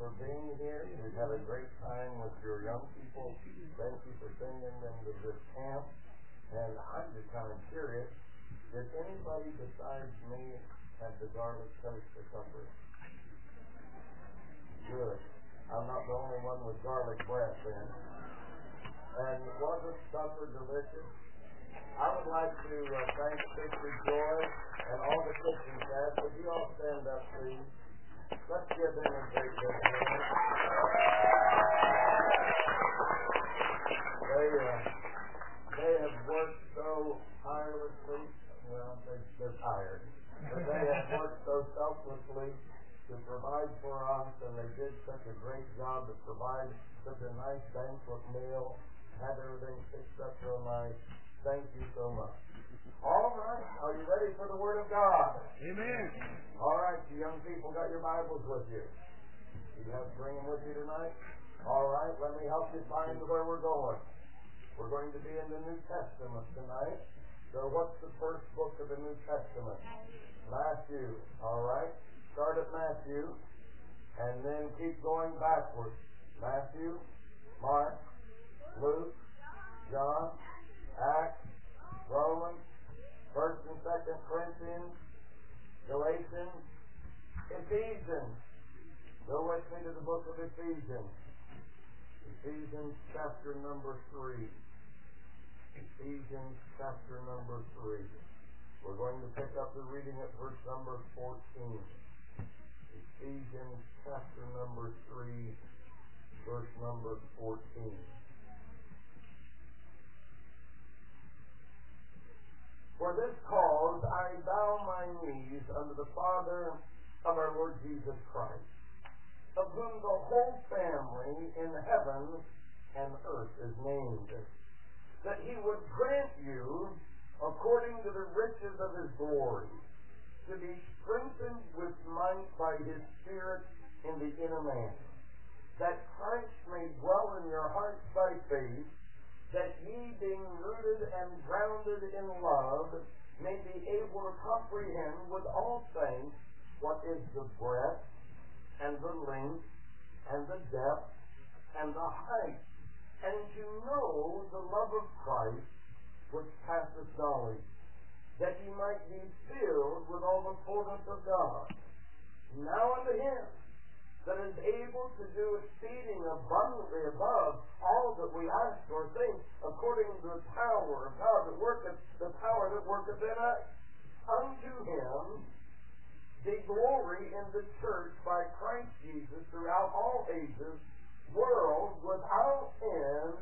for being here. We've had a great time with your young people. Thank you for sending them to this camp. And I'm just kind of curious, did anybody besides me have the garlic toast for supper? Good. I'm not the only one with garlic breath then. And wasn't supper delicious? I would like to thank Sister Joy and all the kitchen staff. Would you all stand up, please? Let's give them a great big hand. They have worked so tirelessly. Well, they're tired. But they have worked so selflessly to provide for us, and they did such a great job to provide such a nice banquet meal, had everything fixed up real nice. Thank you so much. All right, are you ready for the Word of God? Amen. All right, you young people got your Bibles with you. You have to bring them with you tonight? All right, let me help you find where we're going. We're going to be in the New Testament tonight. So what's the first book of the New Testament? Matthew. All right, start at Matthew and then keep going backwards. Matthew, Mark, Luke, John, Acts, Romans, 1st and 2nd Corinthians, Galatians, Ephesians. Go with me to the book of Ephesians. Ephesians chapter number 3. Ephesians chapter number 3. We're going to pick up the reading at verse number 14. Ephesians chapter number 3, verse number 14. For this cause I bow my knees unto the Father of our Lord Jesus Christ, of whom the whole family in heaven and earth is named, that he would grant you, according to the riches of his glory, to be strengthened with might by his Spirit in the inner man, that Christ may dwell in your hearts by faith, that ye, being rooted and grounded in love, may be able to comprehend with all saints what is the breadth, and the length, and the depth, and the height, and to know the love of Christ, which passeth knowledge, that ye might be filled with all the fullness of God. Now unto him that is able to do exceeding abundantly above all that we ask or think, according to the power of God that worketh, the power that worketh in us. Unto him the glory in the church by Christ Jesus throughout all ages, world without end.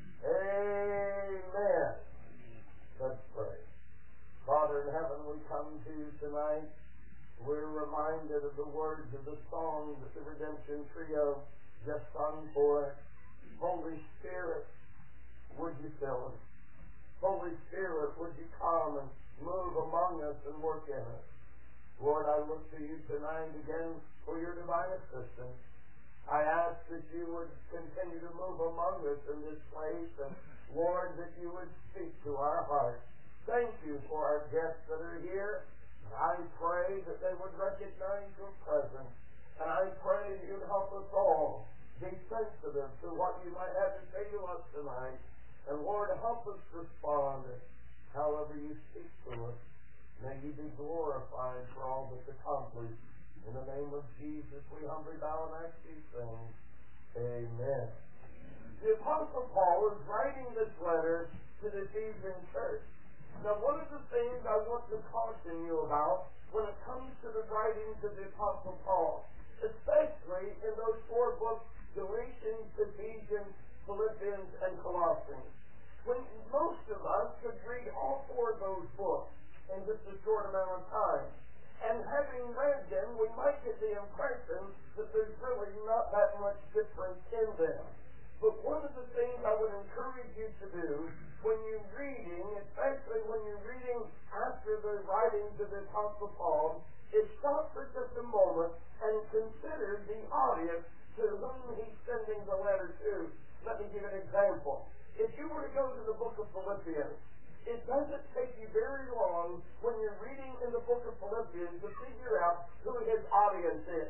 Amen. Let's pray. Father in heaven, we come to you tonight. We're reminded of the words of the song that the Redemption Trio just sung for us. Holy Spirit, would you fill us? Holy Spirit, would you come and move among us and work in us? Lord, I look to you tonight again for your divine assistance. I ask that you would continue to move among us in this place, and Lord, that you would speak to our hearts. Thank you for our guests that are here. I pray that they would recognize your presence, and I pray that you'd help us all be sensitive to what you might have to say to us tonight. And Lord, help us respond however you speak to us. May you be glorified for all that's accomplished. In the name of Jesus, we humbly bow and ask these things. Amen. The Apostle Paul is writing this letter to the Ephesian church. Now, one of the things I want to caution you about when it comes to the writings of the Apostle Paul, especially in those four books, Galatians, Ephesians, Philippians, and Colossians. When most of us could read all four of those books in just a short amount of time, and having read them, we might get the impression that there's really not that much difference in them. But one of the things I would encourage you to do when you're reading, especially when you're reading after the writings of the Apostle Paul, is stop for just a moment and consider the audience to whom he's sending the letter to. Let me give an example. If you were to go to the book of Philippians, it doesn't take you very long when you're reading in the book of Philippians to figure out who his audience is.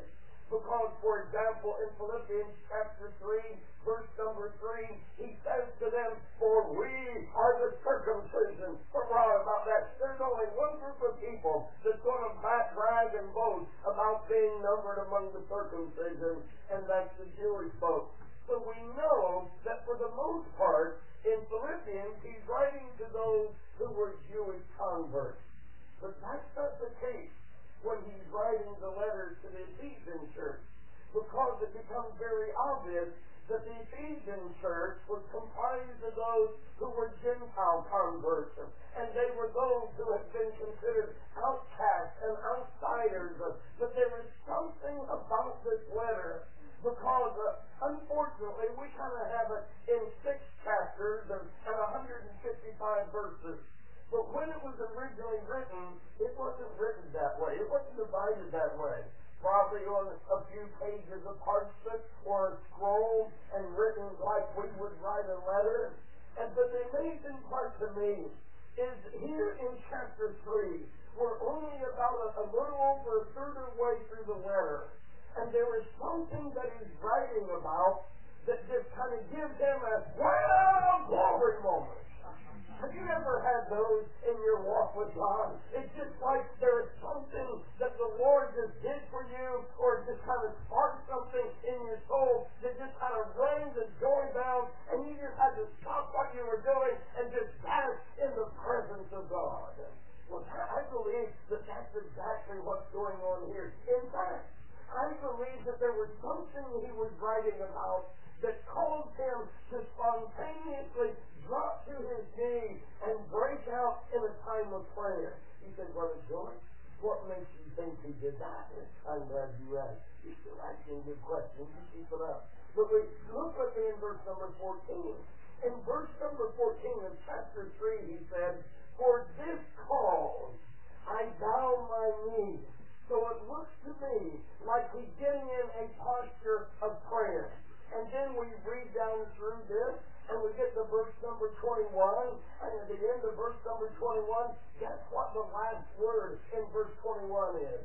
Because, for example, in Philippians chapter 3, verse number 3, he says to them, for we are the circumcision. We're wrong about that. There's only one group of people that's going to brag and boast about being numbered among the circumcision, and that's the Jewish folks. So we know that for the most part, in Philippians, he's writing to those who were Jewish converts. But that's not the case when he's writing the letters to the Ephesian church, because it becomes very obvious that the Ephesian church was comprised of those who were Gentile converts, and they were those who had been considered outcasts and outsiders. But there was something about this letter, because unfortunately we kind of have it in 6 chapters and 155 verses. But when it was originally written, it wasn't written that way. It wasn't divided that way. Probably on a few pages of parchment or a scroll and written like we would write a letter. But the amazing part to me is here in chapter 3, we're only about a little over a third of the way through the letter. And there is something that he's writing about that just kind of gives him a, well, glory moment. Have you ever had those in your walk with God? It's just like there is something that the Lord just did for you, or just kind of sparked something in your soul that just kind of rang the joy bell, and you just had to stop what you were doing and just bask in the presence of God. Well, I believe that that's exactly what's going on here. In fact, I believe that there was something he was writing about that caused him to spontaneously drop to his knees and break out in a time of prayer. You say, Brother George, what makes you think he did that? I'm glad you asked. You're still asking good questions. You keep it up. But look with me in verse number 14. In verse number 14 of chapter 3, he said, for this cause I bow my knees. So it looks to me like he's getting in a posture of prayer. And then we read down through this, and we get to verse number 21, and at the end of verse number 21, guess what the last word in verse 21 is?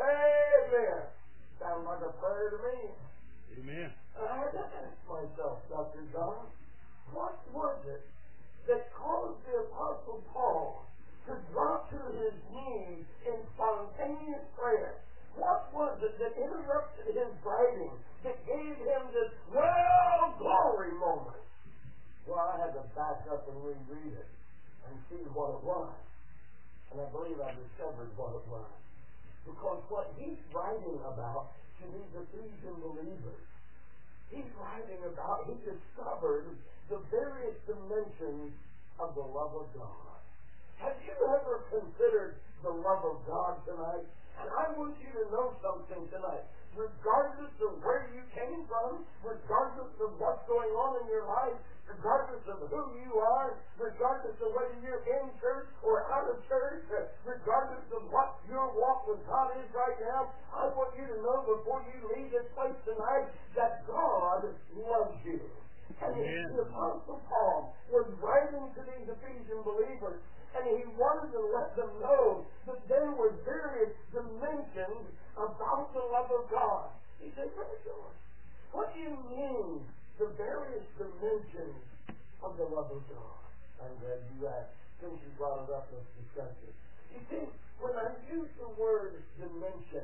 Amen. Sounds like a prayer to me. Amen. And I had to ask myself, Dr. John, what was it that caused the Apostle Paul to drop to his knees in spontaneous prayer? What was it that interrupted his writing, that gave him this, well, glory moment? Well, I had to back up and reread it and see what it was. And I believe I discovered what it was. Because what he's writing about to these Ephesian believers, he's writing about, he discovered the various dimensions of the love of God. Have you ever considered the love of God tonight? And I want you to know something tonight. Regardless of where you came from, regardless of what's going on in your life, regardless of who you are, regardless of whether you're in church or out of church, regardless of what your walk with God is right now, I want you to know before you leave this place tonight that God loves you. And the Apostle Paul was writing to these Ephesian believers, and he wanted to let them know that there were various dimensions about the love of God. He said, Brother George, what do you mean, the various dimensions of the love of God? I'm glad you asked. Since you brought it up, let's discuss it. You see, when I use the word dimension,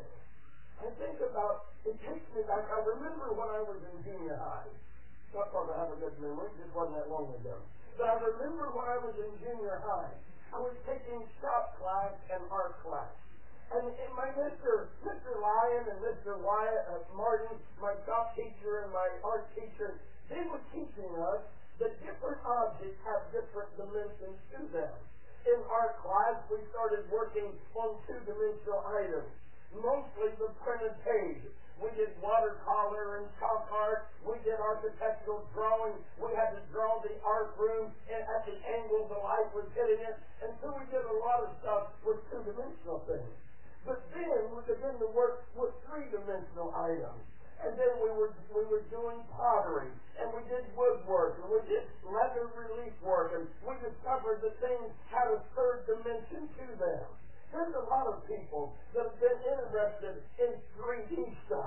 I think about, it takes me back, I remember when I was in junior high. Not because I have a good memory, it just wasn't that long ago. But I remember when I was in junior high, I was taking shop class and art class. And my Mr. Lyon and Mr. Wyatt Martin, my shop teacher and my art teacher, they were teaching us that different objects have different dimensions to them. In art class, we started working on 2-dimensional items, mostly the printed page. We did watercolor and chalk art. We did architectural drawing. We had to draw the art room at the angle the light was hitting it. And so we did a lot of stuff with 2-dimensional things. But then we began to work with 3-dimensional items. And then we were doing pottery, and we did woodwork, and we did leather relief work, and we discovered that things had a 3rd dimension to them. There's a lot of people that have been interested in 3D stuff.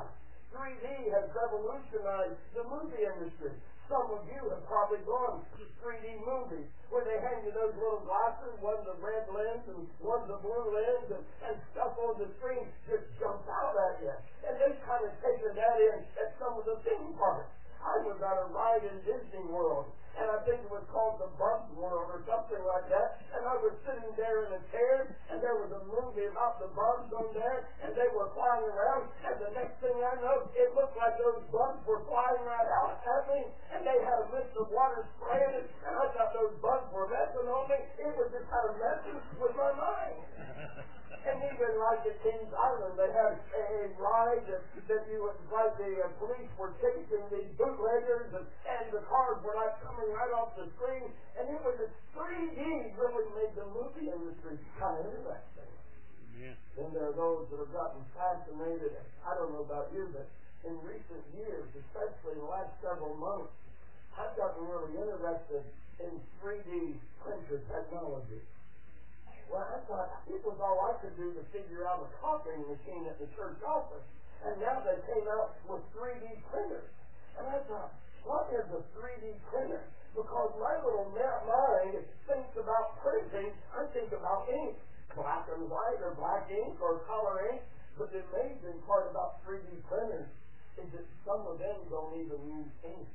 3D has revolutionized the movie industry. Some of you have probably gone to 3D movies where they hand you those little glasses, one's a red lens and one's a blue lens, and stuff on the screen just jumps out at you. And they've kind of taken that in at some of the theme parks. I was at a ride in Disney World, and I think it was called the Bugs World or something like that, and I was sitting there in a chair, and there was a movie about the bugs on there, and they were flying around, and the next thing I know, it looked like those bugs were flying right out at me, and they had a mist of water spraying it, and I thought those bugs were messing on me. It was just kind of messing with my mind. And even like at Kings Island, they had a ride that you would, like the police were chasing these bootleggers, and the cars were like coming right off the screen, and it was a 3D really made the movie industry kind of interesting. Yeah. Then there are those that have gotten fascinated. I don't know about you, but in recent years, especially in the last several months, I've gotten really interested in 3D printer technology. Well, I thought it was all I could do to figure out a copying machine at the church office. And now they came out with 3D printers. And I thought, what is a 3D printer? Because my little mind thinks about printing, I think about ink, black and white or black ink or color ink. But the amazing part about 3D printers is that some of them don't even use ink.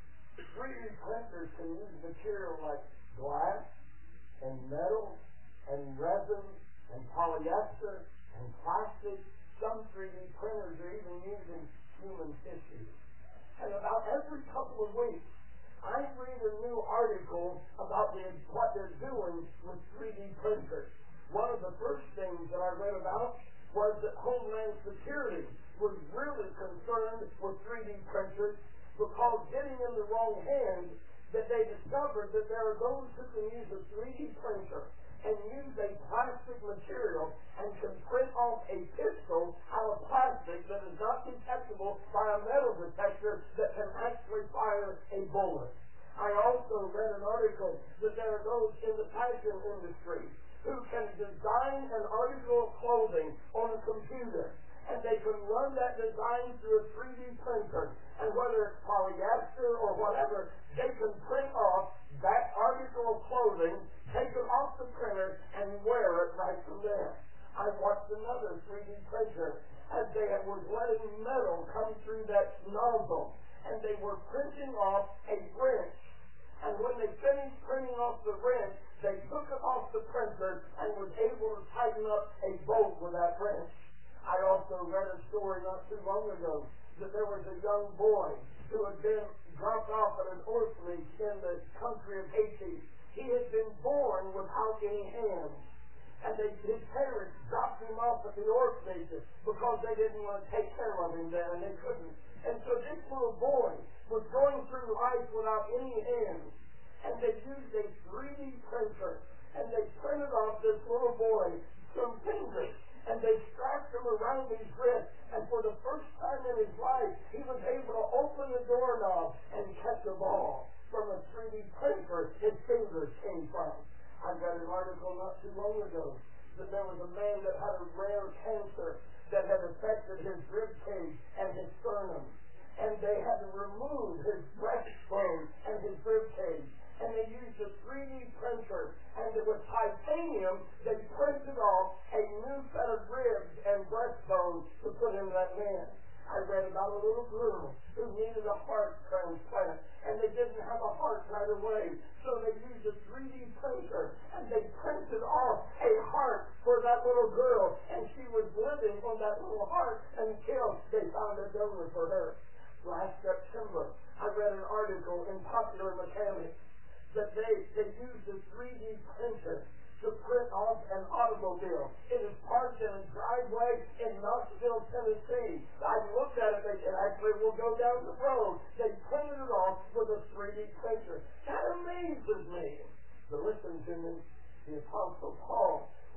3D printers can use material like glass and metal and resin and polyester and plastic. Some 3D printers are even using human tissue. And about every couple of weeks, I read a new article about what they're doing with 3D printers. One of the first things that I read about was that Homeland Security was really concerned with 3D printers because getting in the wrong hands, that they discovered that there are those who can use a 3D printer and use a plastic material and can print off a pistol out of plastic that is not detectable by a metal detector that can actually fire a bullet. I also read an article that there are those in the fashion industry who can design an article of clothing on a computer, and they can run that design through a 3D printer, and whether it's polyester or whatever, they can print off that article of clothing, take it off the printer, and wear it right from there. I watched another 3D printer as they were letting metal come through that nozzle, and they were printing off a wrench. And when they finished printing off the wrench, they took it off the printer and was able to tighten up a bolt with that wrench. I also read a story not too long ago that there was a young boy who had been dropped off at an orphanage in the country of Haiti. He had been born without any hands. And his parents dropped him off at the orphanage because they didn't want to take care of him there, and they couldn't. And so this little boy was going through life without any hands. And they used a 3D printer, and they printed off this little boy some fingers. And they strapped him around his wrist, and for the first time in his life, he was able to open the doorknob and catch a ball. From a 3D printer, his fingers came from. I read an article not too long ago that there was a man that had a rare cancer that had affected his rib cage and his sternum. And they had to remove his breastbone and his rib cage. And they used a 3D printer, and with titanium, they printed off a new set of ribs and breastbones to put in that man. I read about a little girl who needed a heart transplant, and they didn't have a heart right away. So they used a 3D printer, and they printed off a heart for that little girl, and she was living on that little heart until they found a donor for her. Last September, I read an article in Popular Mechanics that they used a 3D printer to print off an automobile. It is parked in a driveway in Knoxville, Tennessee. I looked at it, they said, actually, we'll go down the road. They printed it off with a 3D printer. That amazes me. But listen to me. The Apostle Paul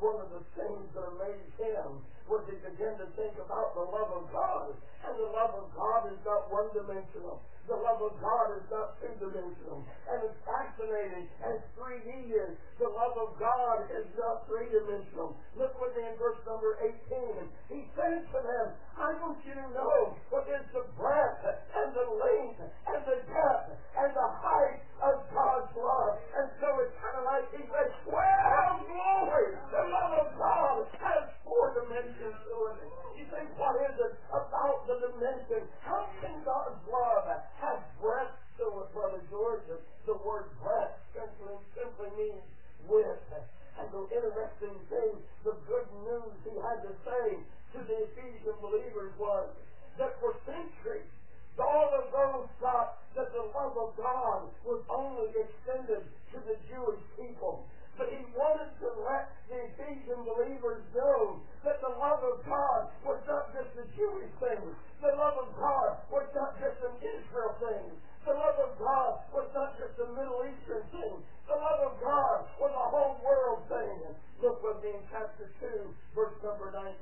one of the things that amazed him was he began to think about the love of God. And the love of God is not one-dimensional. The love of God is not two-dimensional. And it's fascinating, as 3D is, the love of God is not three-dimensional. Look with me in verse number 18. He said to them, I want you to know what is the breadth and the length and the depth and the height of God's love. And so it's kind of like he said, well, glory, the love of God has 4 dimensions to it. You think, what is it about the dimension? How can God's love have breadth to it, Brother George? The word breadth simply means width. And the interesting thing, the good news he had to say to the Ephesian believers was that for centuries, all of those thought that the love of God was only extended to the Jewish people. But he wanted to let the Ephesian believers know that the love of God was not just a Jewish thing. The love of God was not just an Israel thing. The love of God was not just a Middle Eastern thing. The love of God was a whole world thing. Look with me in chapter 2, verse number 19.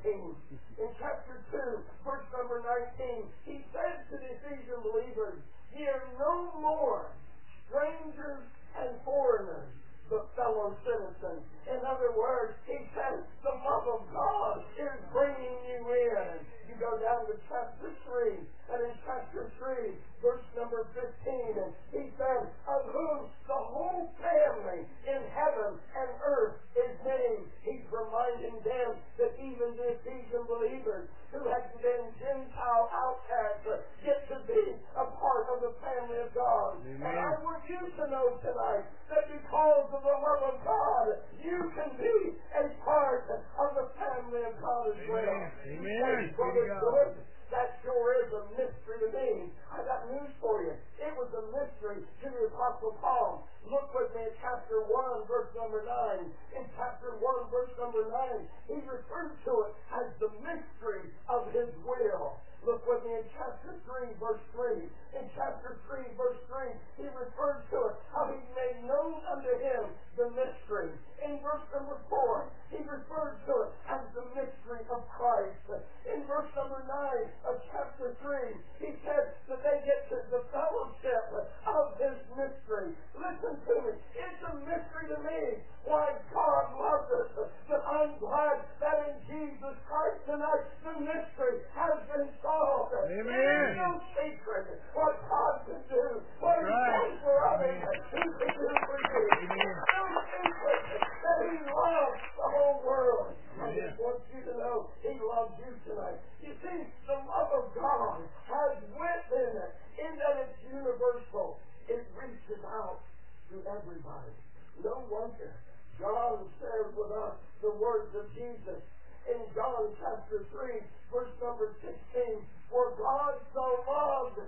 In chapter 2, verse number 19, he said to the Ephesian believers, ye are no more strangers and foreigners, but fellow citizens. In other words, he says the love of God is bringing you in. You go down to chapter 3, and in chapter 3, verse number 15, and he said, of whom the whole family in heaven and earth is named. He's reminding them that even the Ephesian believers who had been Gentile outcasts get to be a part of the family of God. Amen. And I want you to know tonight that because of the love of God, you can be a part of the family of God as well. Amen. Brother, that sure is a mystery to me. I got news for you. It was a mystery to the Apostle Paul. Look with me at chapter 1, verse number 9. In chapter 1, verse number 9, he referred to it as the mystery of his will. Look with me in chapter 3, verse 3. In chapter 3, verse 3, he referred to it, how he made known unto him the mystery. In verse number 4, he referred to it as the mystery of Christ. In verse number 9 of chapter 3, he said that they get to the fellowship of his mystery. Listen to me. It's a mystery to me why God loves us. But I'm glad that in Jesus Christ tonight, the mystery has been solved. Amen. It's no secret what God can do. What He does for others, He can do for you. It's no secret that He loves the whole world. I just want you to know He loves you tonight. You see, the love of God has width in it, in that it's universal. It reaches out to everybody. No wonder John shared with us the words of Jesus in John chapter 3, verse number 16. For God so loved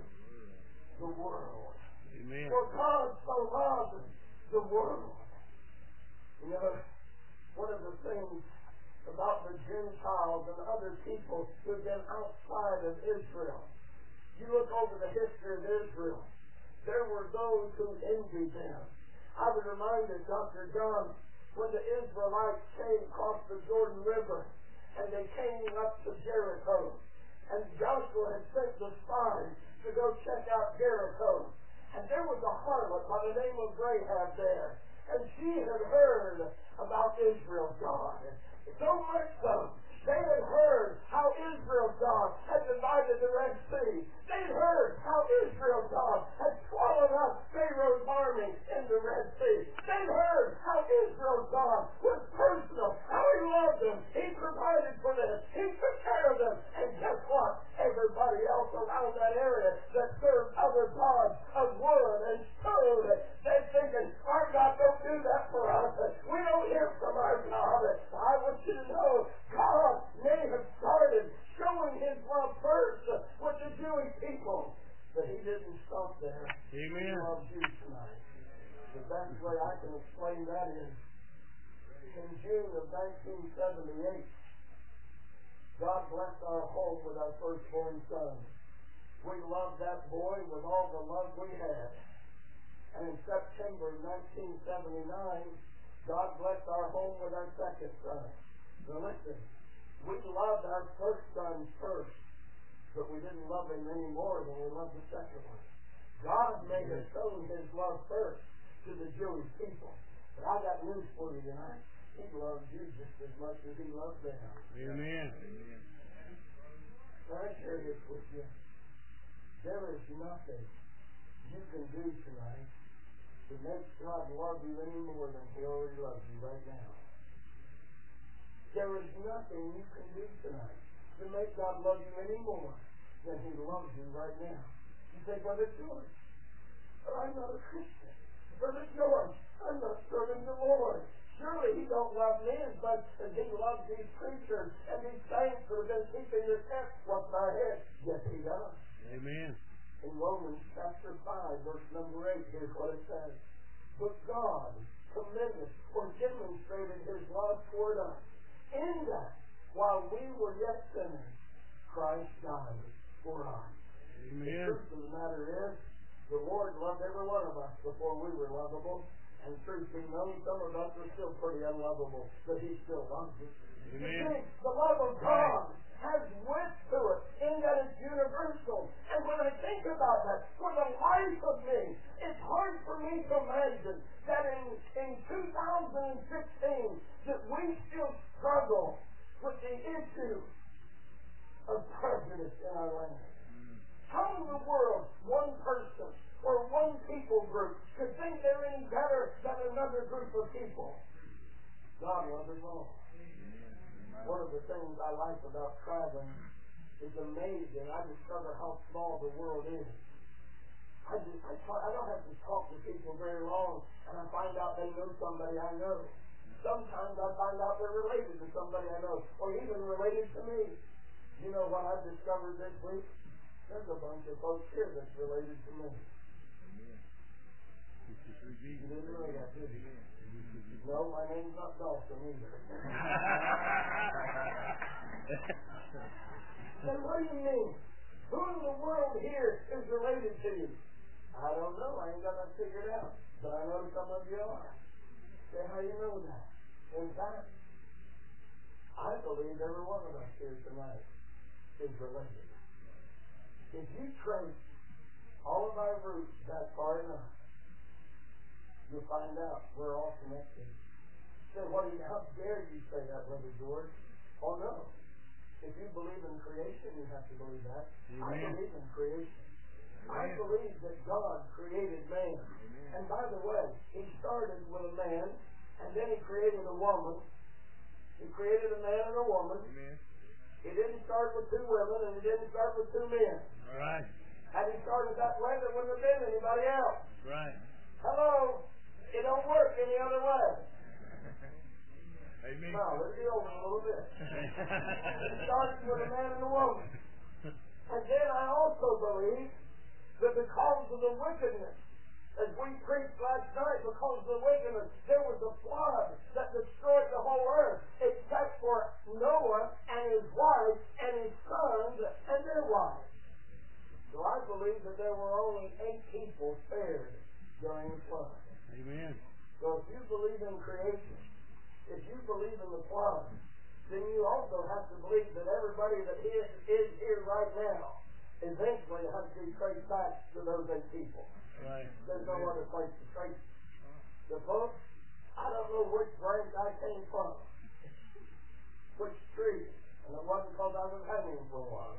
the world. Amen. For God so loved the world. You know, one of the things about the Gentiles and other people who've been outside of Israel, you look over the history of Israel, there were those who envied them. I was reminded, Dr. John, when the Israelites came across the Jordan River and they came up to Jericho, and Joshua had sent the spies to go check out Jericho, and there was a harlot by the name of Rahab there, and she had heard about Israel's God. So much so, they had heard how Israel's God had divided the Red Sea. They'd heard how Israel's God had swallowed up Pharaoh's army in the Red Sea. They'd heard how Israel's God was personal, how He loved them. He provided for them. He took care of them. And guess what? Everybody else around that area that served other gods of wood and stone, they're thinking, our God don't do that for us. We don't hear from our God. I want you to know, God may have started showing His love first with the Jewish people, but He didn't stop there. Amen. He loves you tonight. The best way I can explain that is, in June of 1978, God blessed our home with our firstborn son. We loved that boy with all the love we had. And in September of 1979, God blessed our home with our second son. Now listen, we loved our first son first, but we didn't love him any more than we loved the second one. God may have shown his love first to the Jewish people. But I got news for you tonight. He loves you just as much as he loves them. Amen. Can I share this with you? There is nothing you can do tonight to make God love you any more than he already loves you right now. There is nothing you can do tonight to make God love you any more than he loves you right now. You say, Brother George, but I'm not a Christian. Brother George, I'm not serving the Lord. Surely he don't love me as much as he loves these preachers and these saints who have been keeping this tent once in our head. Yes, he does. Amen. In Romans chapter 5, verse number 8, here's what it says. But God commended or demonstrated his love toward us, in that while we were yet sinners, Christ died for us. Amen. The truth of the matter is, the Lord loved every one of us before we were lovable. And truth be known, some of us are still pretty unlovable, but he still loves us. Amen. You see, the love of God has width to it, in that it's universal. And when I think about that, for the life of me, it's hard for me to imagine that in 2016 that we still struggle with the issue of prejudice in our land. How in the world one person or one people group could think they're any better than another group of people? God loves us all. One of the things I like about traveling is amazing. I discover how small the world is. I don't have to talk to people very long, and I find out they know somebody I know. Sometimes I find out they're related to somebody I know, or even related to me. You know what I've discovered this week? There's a bunch of folks here that's related to me. You didn't know that, did you? No, my name's not Dawson either. Then what do you mean? Who in the world here is related to you? I don't know. I ain't got that figured out. But I know some of you are. Say, how you know that? In fact, I believe every one of us here tonight is related. If you trace all of our roots that far enough, you'll find out we're all connected. Say, how dare you say that, Brother George? Oh, no. If you believe in creation, you have to believe that. Amen. I believe in creation. Amen. I believe that God created man. Amen. And by the way, he started with a man, and then he created a woman. He created a man and a woman. Amen. He didn't start with two women, and he didn't start with two men. All right. Had he started that way, there wouldn't have been anybody else. Right. Hello? It don't work any other way. Amen. Now, let's be over a little bit. It started with a man and a woman. And then I also believe that because of the wickedness, as we preached last night, because of the wickedness, there was a flood that destroyed the whole earth, except for Noah and his wife and his sons and their wives. So I believe that there were only 8 people spared during the flood. Amen. So if you believe in creation, if you believe in the flood, then you also have to believe that everybody that is here right now eventually has to be traced back to those 8 people. Right. There's no other place to trace the folks. I don't know which branch I came from, which tree, and it wasn't because I was hanging for a while.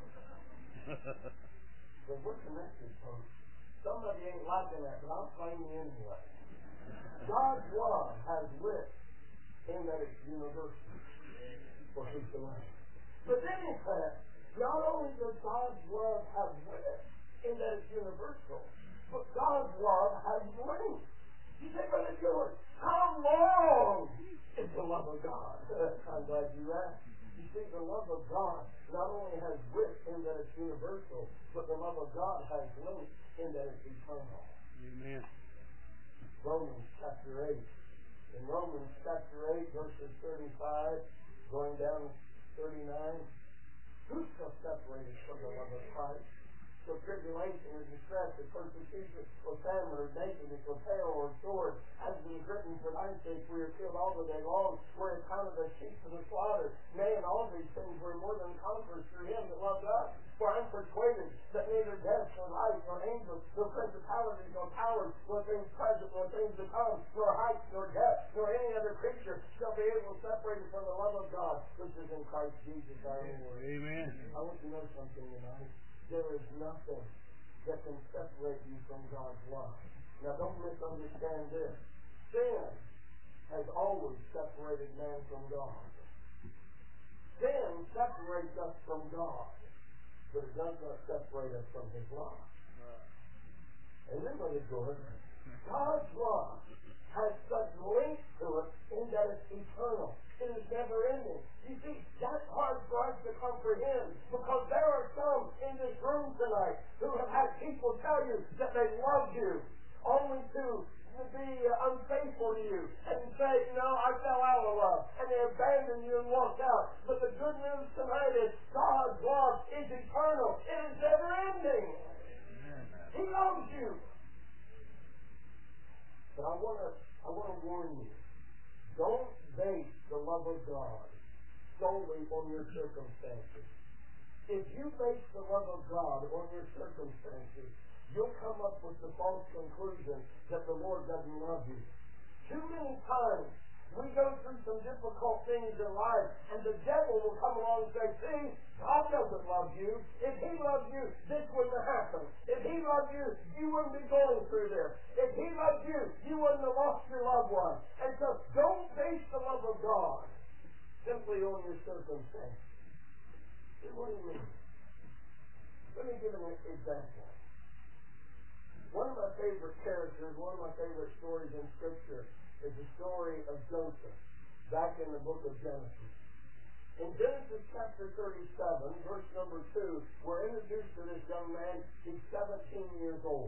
But we're connected, folks. Somebody ain't liking that, but I'll claim you anyway. God's love has width in that it's universal for whosoever. But then it says, not only does God's love have width in that it's universal, but God's love has length. You say, Brother George, how long is the love of God? I'm glad you asked. You see, the love of God not only has width in that it's universal, but the love of God has length in that it's eternal. Amen. Romans chapter 8. In Romans chapter 8, verses 35, going down to 39, who shall separate us from the love of Christ? or tribulation, or distress, or persecution, or famine, or nakedness, or peril, or sword. As it is written, for thy sake we are killed all the day long. We're accounted as sheep for the slaughter. Nay, in all these things we're more than conquerors through him that loved us. For I'm persuaded that neither death, nor life, nor angels, nor principalities, nor powers, nor things present, nor things to come, nor height, nor depth, nor any other creature shall be able to separate us from the love of God, which is in Christ Jesus our Lord. Amen. I want you to know something tonight. There is nothing that can separate you from God's love. Now don't misunderstand this. Sin has always separated man from God. Sin separates us from God, but it does not separate us from His love. Isn't it good? God's love has such length to it in that it's eternal. It is never ending. You see, that's hard for us to comprehend, because there are some in this room tonight who have had people tell you that they love you, only to be unfaithful to you and say, no, I fell out of love, and they abandon you and walk out. But the good news tonight is God's love is eternal. It is never ending. He loves you. But I want to warn you, don't base the love of God solely on your circumstances. If you base the love of God on your circumstances, you'll come up with the false conclusion that the Lord doesn't love you. Too many times we go through some difficult things in life, and the devil will come along and say, see, God doesn't love you. If He loved you, this wouldn't have happened. If He loved you, you wouldn't be going through this. If He loved you, you wouldn't have lost your loved one. And so don't base the love of God simply on your circumstances. What do you mean? Let me give an example. One of my favorite characters, one of my favorite stories in Scripture is the story of Joseph, back in the book of Genesis. In Genesis chapter 37, verse number 2, we're introduced to this young man. He's 17 years old.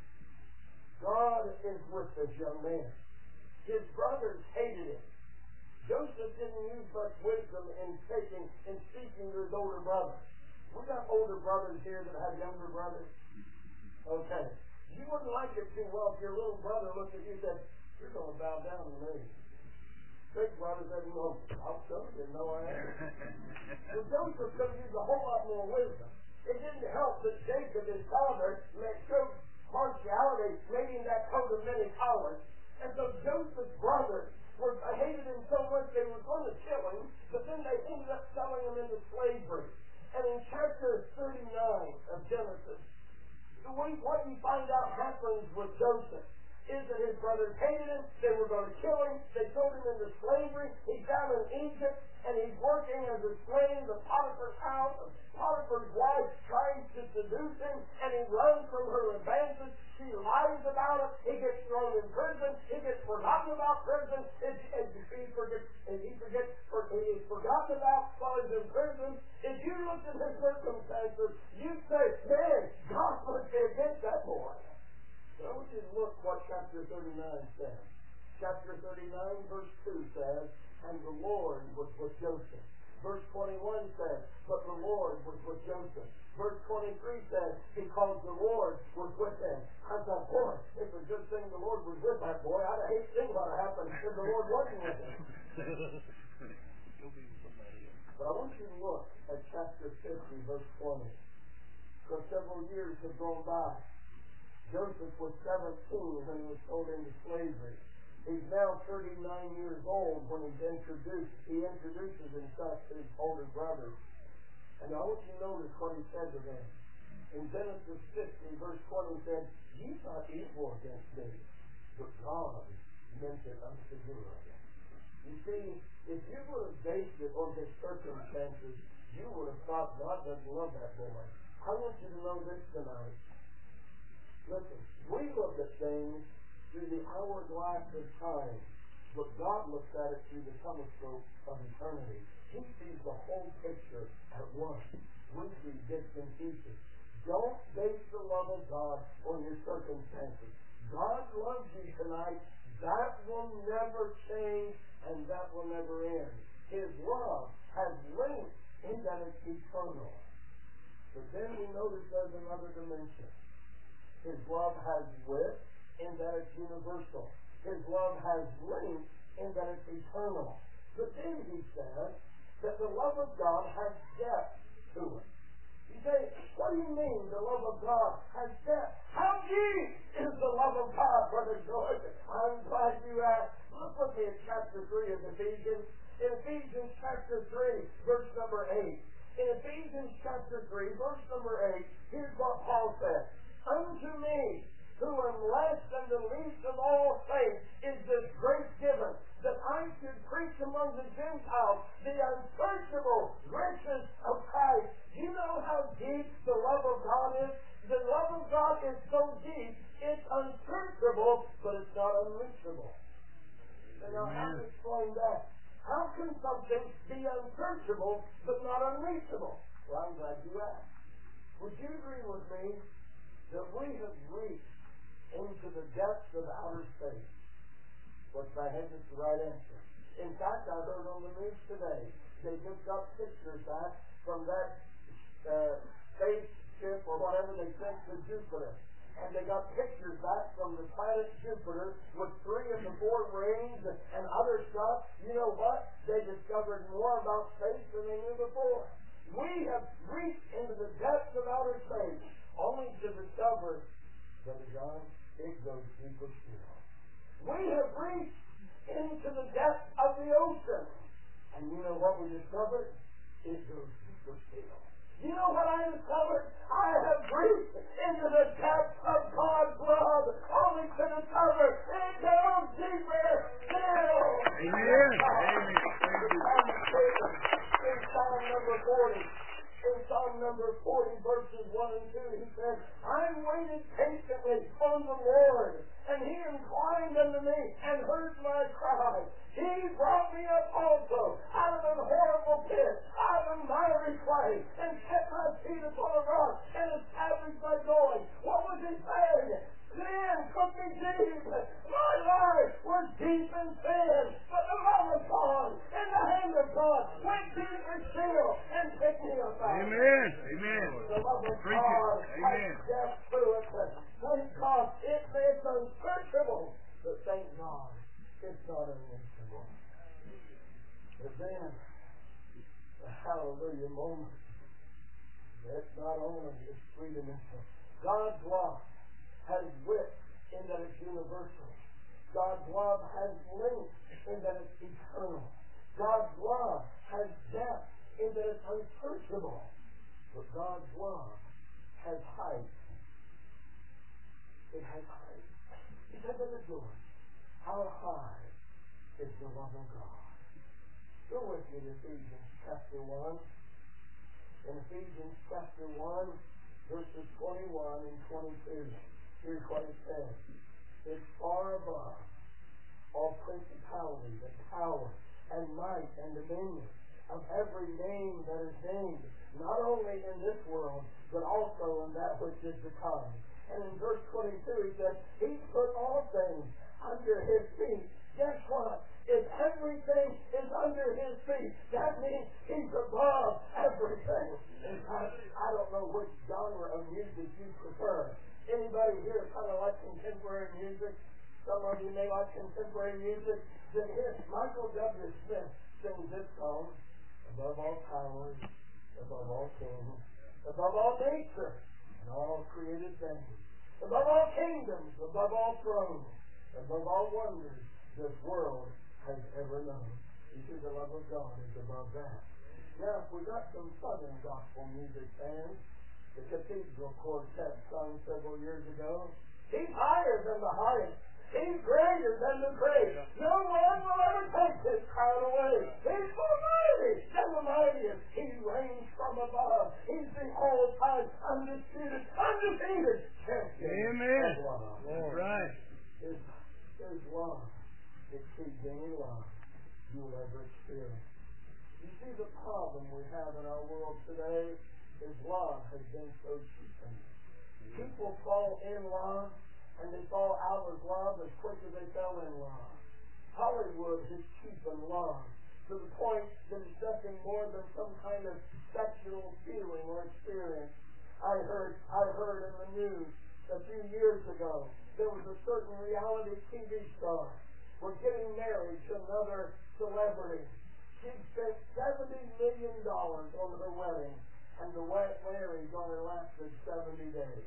God is with this young man. His brothers hated him. Joseph didn't use much wisdom in speaking to his older brothers. We got older brothers here that have younger brothers. Okay. You wouldn't like it too well if your little brother looked at you and said, you're going to bow down to me. Big brother said, no, I'll show you. No, I am. Well, Joseph could have used a whole lot more wisdom. It didn't help that Jacob, his father, showed partiality, made him that coat of many colors. And so Joseph's brothers hated him so much they were going to kill him, but then they ended up selling him into slavery. And in chapter 39 of Genesis, what you find out happens with Joseph is that his brothers hated him. They were going to kill him. They sold him into slavery. He's down in Egypt, and he's working as a slave in Potiphar's house. And Potiphar's wife tries to seduce him, and he runs from her advances. She lies about it. He gets thrown in prison. He gets forgotten about prison. He is forgotten about while he's in prison. If you looked at his circumstances, you'd say, man, God must be against that boy. So I want you to look what chapter 39 says. Chapter 39, verse 2 says, and the Lord was with Joseph. Verse 21 says, but the Lord was with Joseph. Verse 23 says, because the Lord was with him. I thought, boy, it's a good thing the Lord was with that boy. I'd hate to think what would happen if the Lord wasn't with him. But I want you to look at chapter 50, verse 20. Because several years have gone by. Joseph was 17 when he was sold into slavery. He's now 39 years old when he introduces himself to his older brothers. And I want you to notice what he said to them. In Genesis 50, verse 20, he said, ye thought evil against me, but God meant it unto good. You see, if you would have based it on his circumstances, you would have thought God doesn't love that boy. I want you to know this tonight. Listen, we look at things through the hourglass of time, but God looks at it through the telescope of eternity. He sees the whole picture at once. We see bits and pieces. Don't base the love of God on your circumstances. God loves you tonight. That will never change, and that will never end. His love has length in that it's eternal. But then we notice there's another dimension. His love has width in that it's universal. His love has length in that it's eternal. But then he says that the love of God has depth to it. You say, what do you mean the love of God has depth? How deep is the love of God, Brother George? I'm glad you asked. Look with me at chapter 3 of Ephesians. In Ephesians chapter 3, verse number 8. In Ephesians chapter 3, verse number 8, here's what Paul says. Unto me, who am less than the least of all saints, is this grace given, that I should preach among the Gentiles the unsearchable riches of Christ. Do you know how deep the love of God is? The love of God is so deep, it's unsearchable, but it's not unreachable. And now, how to explain that? How can something be unsearchable, but not unreachable? Well, I'm glad you asked. Would you agree with me that we have reached into the depths of outer space? What's my head? Is the right answer. In fact, I heard on the news today, they just got pictures back from that spaceship or whatever they sent to Jupiter. And they got pictures back from the planet Jupiter with 3 of the 4 rings and other stuff. You know what? They discovered more about space than they knew before. We have reached into the depths of outer space only to discover, Brother John, it goes deeper still. We have reached into the depths of the ocean. And you know what we discovered? It goes deeper still. You know what I discovered? I have reached into the depths of God's love only to discover it goes deeper still. Amen. In Psalm number 40. In Psalm number 40, verses 1 and 2, he says, I waited patiently on the Lord, and he inclined unto me and heard my cry. He brought me up also out of an horrible pit, out of a miry clay, and set my feet upon a rock, and established my going. What was he saying? Sin took me deep. My life was deep in sin. But the love of God and the hand of God went deeper still and picked me up out. Amen. Amen. The love of God has depth to it. Thank God it's unsearchable. But thank God it's not unreachable. But then, the hallelujah moment, it's not only it's three-dimensional. God's love has width in that it's universal. God's love has length in that it's eternal. God's love has depth in that it's unsearchable. But God's love has height. It has height. He said to the Lord, how high is the love of God? Go with me to Ephesians chapter 1. In Ephesians chapter 1, verses 21 and 22. Here's what it says. It's far above all principality and power and might and dominion of every name that is named, not only in this world, but also in that which is to come. And in verse 22 he says, he put all things under his feet. Guess what? If everything is under his feet, that means he's above everything. In fact, I don't know which genre of music you prefer. Anybody here kind of like contemporary music? Some of you may like contemporary music. Then here, Michael W. Smith sings this song, above all powers, above all kings, above all nature, and all created things, above all kingdoms, above all thrones, above all wonders this world has ever known. You see, the love of God is above that. Now, if we got some Southern gospel music fans, the Cathedral Quartet sung several years ago, he's higher than the highest. He's greater than the great. No one will ever take his crown away. He's more mighty than the mightiest. He reigns from above. He's the all-time undisputed, undefeated champion. Amen. Of love. All right. His love exceeds any love you'll ever experience. You see, the problem we have in our world today is love has been so cheapened. People fall in love and they fall out of love as quick as they fell in love. Hollywood has cheapened love to the point that it's nothing more than some kind of sexual feeling or experience. I heard in the news a few years ago, there was a certain reality TV star was getting married to another celebrity. She spent $70 million on her wedding, and the marriage only lasted 70 days.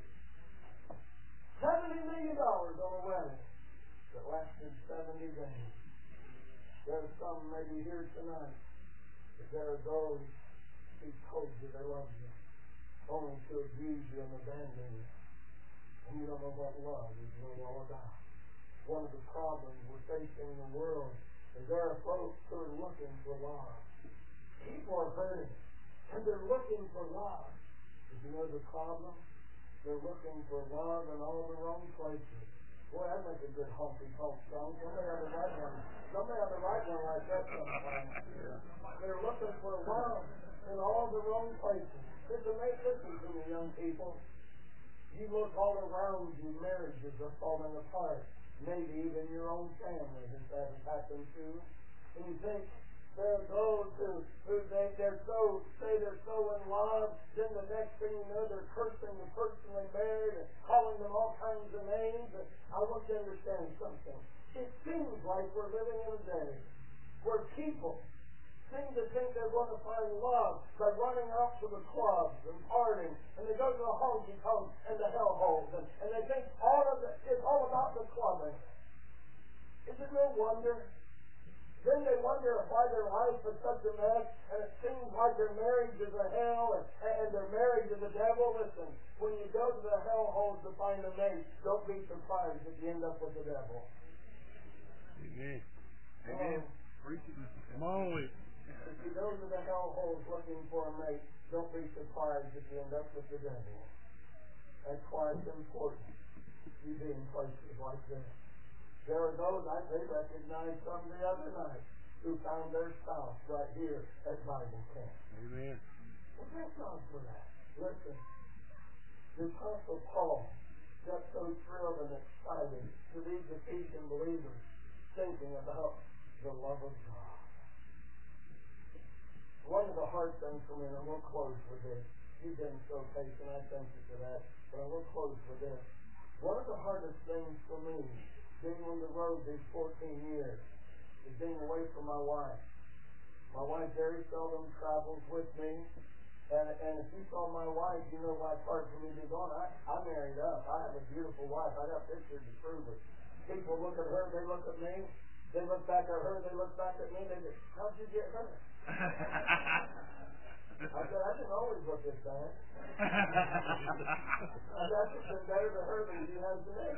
$70 million on a wedding that lasted 70 days. There's some maybe here tonight, but there are those who told you they love you, only to abuse you and abandon you. And you don't know what love is really all about. One of the problems we're facing in the world is there are folks who are looking for love. People are hurting, and they're looking for love. But you know the problem? They're looking for love in all the wrong places. Boy, I'd make a good honky-tonk song. Somebody ought to write one. Somebody ought to write one like that sometime. They're looking for love in all the wrong places. Listen to me, young people. You look all around you, marriages are falling apart. Maybe even your own family has that happened to. And you think there are those who they're so in love, then the next thing you know they're cursing the person they married and calling them all kinds of names. And I want you to understand something. It seems like we're living in a day where people seem to think they're going to find love by running out to the clubs and partying, and they go to the honky-tonks and the hellholes, and they think it's all about the clubbing. Is it no wonder? Then they wonder why their life is such a mess, and it seems like their marriage is a hell, and their marriage is a devil. Listen, when you go to the hellholes to find a mate, don't be surprised if you end up with the devil. Amen. Amen. Come on with it. If you go to the hellholes looking for a mate, don't be surprised if you end up with the devil. That's why it's important you be in places like this. There are those, they recognized some the other night, who found their spouse right here at Bible camp. Amen. Well, thank God for that. Listen, the Apostle Paul got so thrilled and excited to these Ephesian believers thinking about the love of God. One of the hard things for me, and I'm going to close with this. You've been so patient, I thank you for that, but I'm going to close with this. One of the hardest things for me, being on the road these 14 years, is being away from my wife. My wife very seldom travels with me, and if you saw my wife, you know why it's hard for me to be gone. I married up. I have a beautiful wife. I got pictures to prove it. People look at her, they look at me. They look back at her, they look back at me, they go, how'd you get her? I said, I didn't always look this bad. I've actually been better to her than she has to me.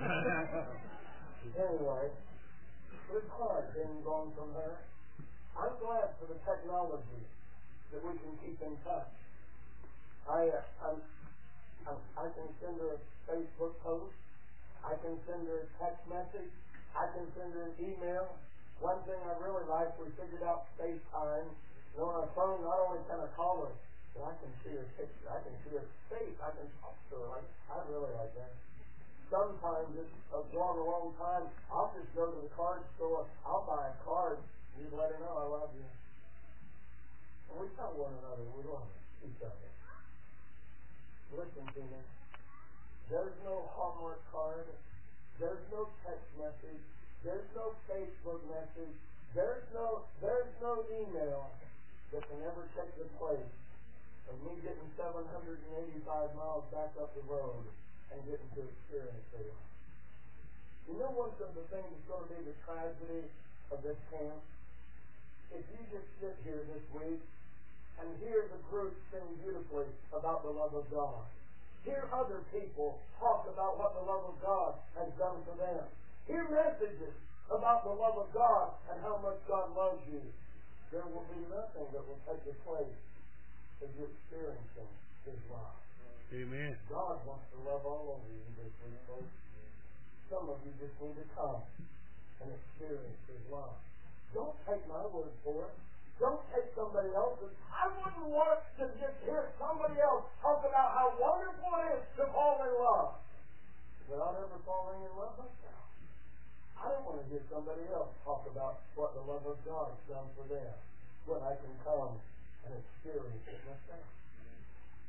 Anyway, it's hard being gone from her. I'm glad for the technology that we can keep in touch. I can send her a Facebook post. I can send her a text message. I can send her an email. One thing I really like, we figured out FaceTime. You know, on our phone, not only can I call her, but I can see her picture. I can see her face. I can talk to her. I really like that. Sometimes it's gone a long time. I'll just go to the card store. I'll buy a card. You let her know I love you. And we tell one another we love each other. Listen to me. There's no Hallmark card. There's no text message. There's no Facebook message. There's no email that can ever take the place of me getting 785 miles back up the road and getting to experience it. You know one of the things that's going to be the tragedy of this camp? If you just sit here this week and hear the group sing beautifully about the love of God, hear other people talk about what the love of God has done for them, hear messages about the love of God and how much God loves you, there will be nothing that will take the place of you experiencing His love. Amen. God wants to love all of you this week, folks. Some of you just need to come and experience His love. Don't take my word for it. Don't take somebody else's. I wouldn't want to just hear somebody else talk about how wonderful it is to fall in love without ever falling in love myself. I don't want to hear somebody else talk about what the love of God has done for them when I can come and experience it myself.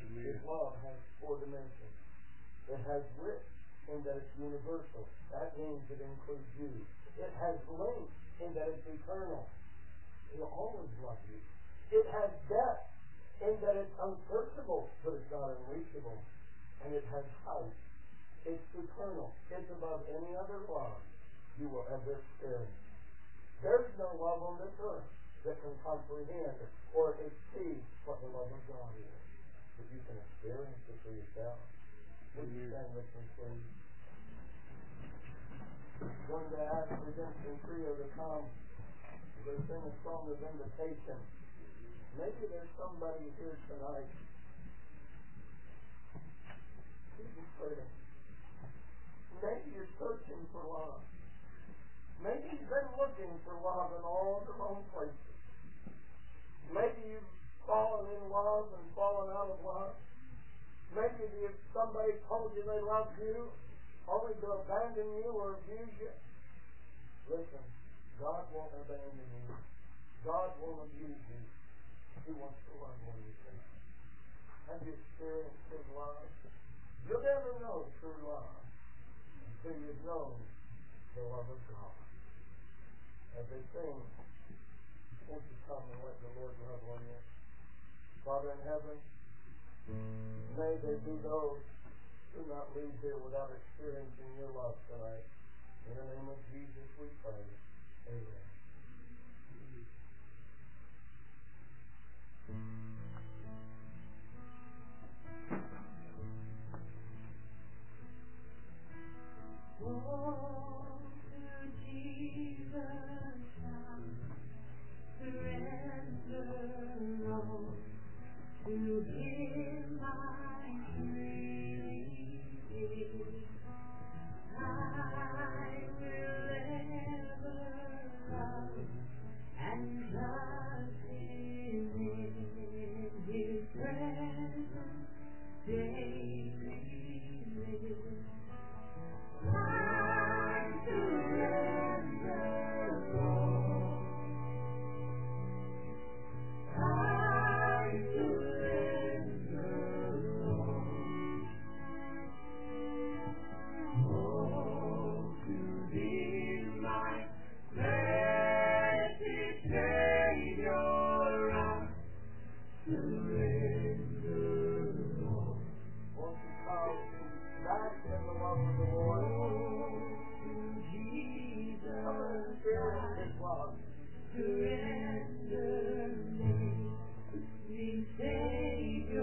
His love has 4 dimensions. It has width in that it's universal. That means it includes you. It has length in that it's eternal. He'll always love you. It has depth in that it's unsearchable, but it's not unreachable. And it has height. It's eternal. It's above any other love you will ever experience. There's no love on this earth that can comprehend or exceed what the love of God is. But you can experience it for yourself. Would you stand with me, please? Going to ask Redemption Trio to come. We're going to sing a song of invitation. Maybe there's somebody here tonight. Maybe you're searching for love. Maybe you've been looking for love in all the wrong places. Maybe you've fallen in love and fallen out of love. Maybe if somebody told you they loved you, only to abandon you or abuse you. Listen, God won't abandon you. God won't abuse you. He wants to love when you can. Have you experienced His love? You'll never know true love until you've known the love of God. As they sing, won't you come and let the Lord love on you? Father in heaven, may there be those who not leave here without experiencing your love tonight. In the name of Jesus we pray. Amen. Oh, to Jesus I surrender all. To Him I freely give. I will ever love and trust Him in His presence daily live. I surrender all. I surrender all. Oh, to Thee, my blessed Savior, I surrender all. Won't you come back in the love of the Lord? To Jesus, Come and experience His love. surrender me, the Savior,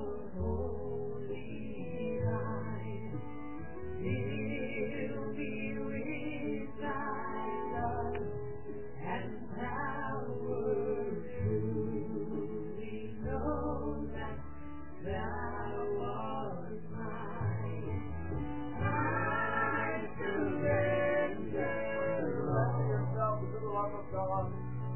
holy light. Fill me with Thy love and power. Truly know that Thou art mine. I surrender Surrender yourself to the love of God.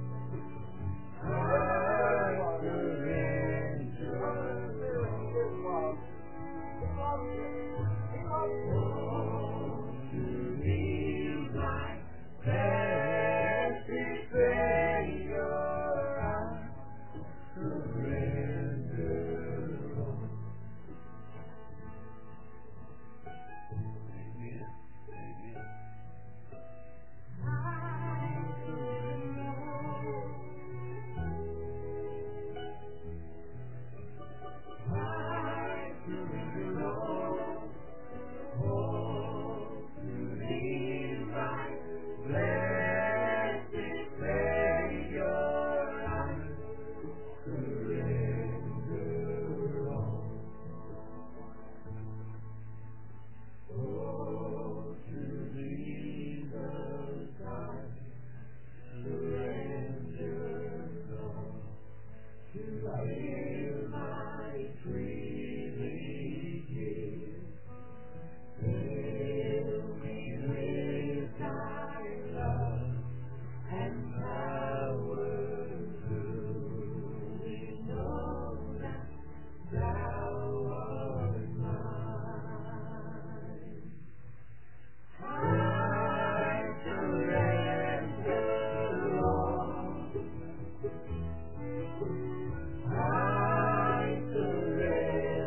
I Come and surrender experience His love. He loves you. He loves you. all to Thee, my blessed Savior, I surrender all. Amen. Amen. I surrender all. I surrender all to Thee, my blessed Savior, I surrender all. Oh, to Jesus I surrender all. To Him I freely give. Fill me with Thy love and power. Truly know that Thou art mine. I surrender all. I surrender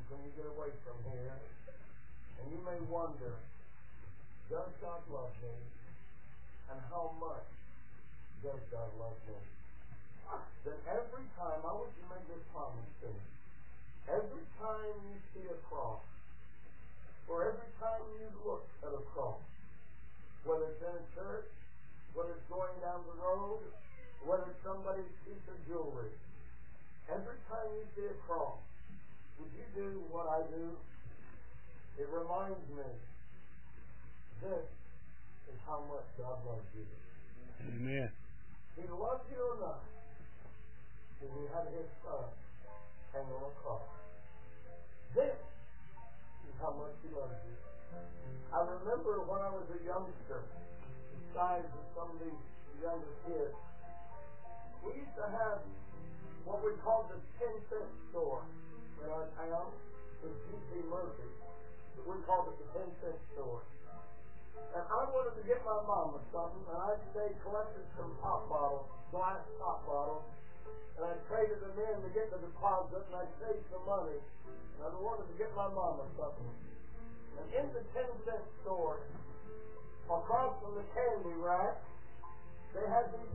when you get away from here, and you may wonder, does God love me? And how much does God love me? Then every time, I want you to make this promise to me. Every time you see a cross, or every time you look at a cross, whether it's in a church, whether it's going down the road, whether it's somebody's piece of jewelry, every time you see a cross, would you do what I do? It reminds me, this is how much God loves you. Amen. He loves you enough that He had His Son hang on a cross. This is how much He loves you. I remember when I was a youngster, the size of some of these younger kids, we used to have what we called the 10-cent store in our town. It was G.C. Murphy. We called it the 10-cent store. And I wanted to get my mama something, and I'd collected some pop bottles, glass pop bottles, and I traded them in to get the deposit, and I saved some money, and I wanted to get my mama something. And in the 10-cent store, across from the candy rack, they had these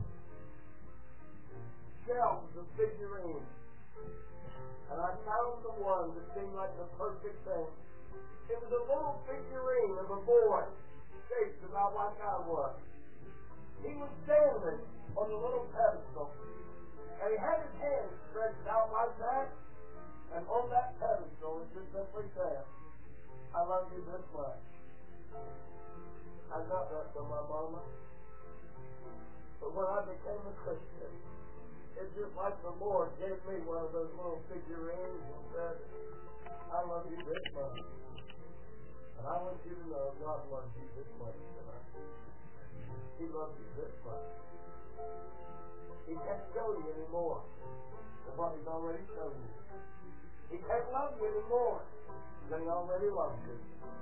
shelves of figurines. And I found the one that seemed like the perfect thing. It was a little figurine of a boy, shaped about like I was. He was standing on the little pedestal, and he had his hands stretched out like that, and on that pedestal it just simply said, I love you this much. I got that from my mama. But when I became a Christian, it's just like the Lord gave me one of those little figurines and said, I love you this much. And I want you to know God loves you this much tonight. He loves you this much. He can't show you any more than what He's already shown you. He can't love you any more than He already loves you.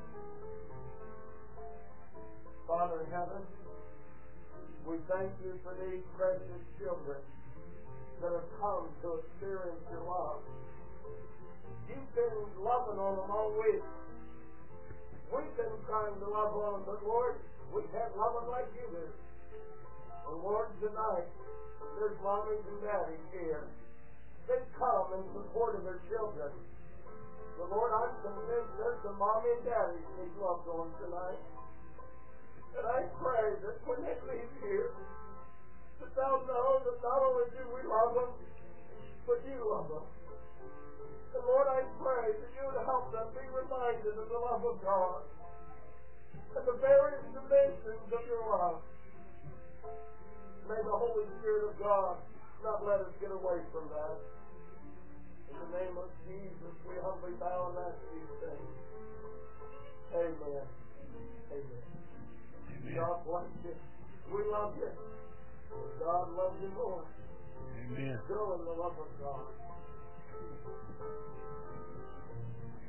Father in heaven, we thank you for these precious children that have come to experience your love. You've been loving on them all week. We've been trying to love on them, but Lord, we can't love them like you do. And Lord, tonight, there's mommies and daddies here. They've come in support of their children. But Lord, I'm convinced there's some mommy and daddies need loved on tonight. And I pray that when they leave here, that they'll know that not only do we love them, but you love them. And Lord, I pray that you would help them be reminded of the love of God and the various dimensions of your love. May the Holy Spirit of God not let us get away from that. In the name of Jesus, we humbly bow and ask these things. Amen. Amen. Amen. God bless you. We love you. God loves you more. Amen. Go in the love of God.